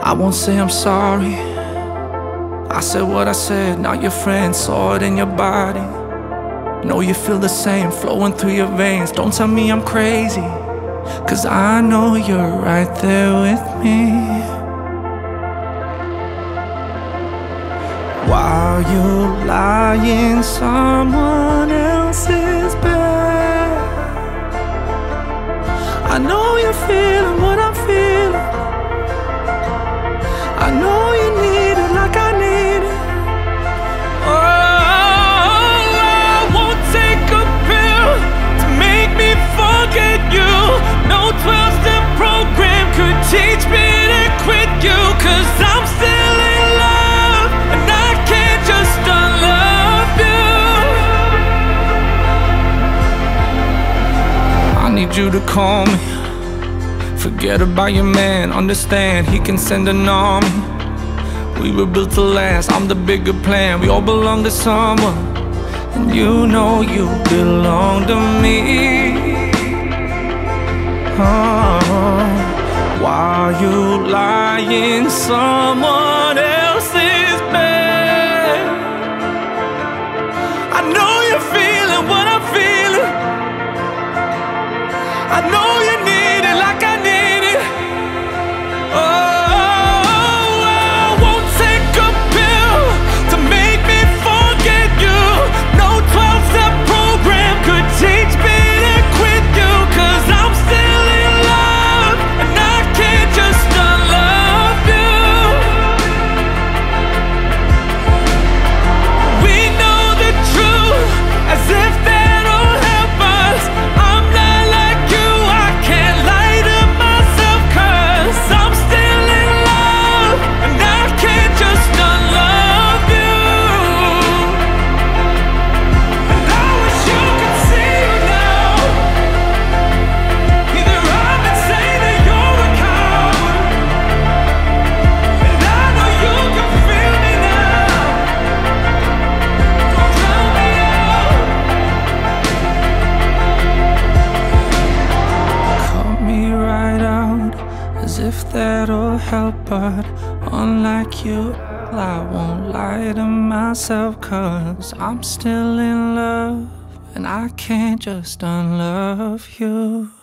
I won't say I'm sorry. I said what I said, now your friends saw it in your body. Know you feel the same, flowing through your veins. Don't tell me I'm crazy, 'cause I know you're right there with me. While you're lying someone else's bed, I know you're feeling what I'm feeling. I know you need it like I need it. Oh, I won't take a pill to make me forget you. No 12-step program could teach me to quit you, 'cause I'm still in love, and I can't just unlove you. I need you to call me. Forget about your man, understand, he can send an army. We were built to last, I'm the bigger plan. We all belong to someone, and you know you belong to me. Oh, while you lie in someone else's bed, I know you're feeling what I'm feeling. I know you need it like I need it. Oh, I won't take a pill to make me forget you. No 12-step program could teach me to quit you, 'cause I'm still in love, and I can't just unlove you. We know the truth, as if that'll help us. I'm not like you, I can't lie to myself, 'cause I'm still in love, and I can't just unlove you. And I wish you could see now. Either I'm insane or you're a coward, and I know you can feel me now. Don't drown me out. Cut me right out, as if that'll help, but unlike you, I won't lie to myself, 'cause I'm still in love, and I can't just unlove you.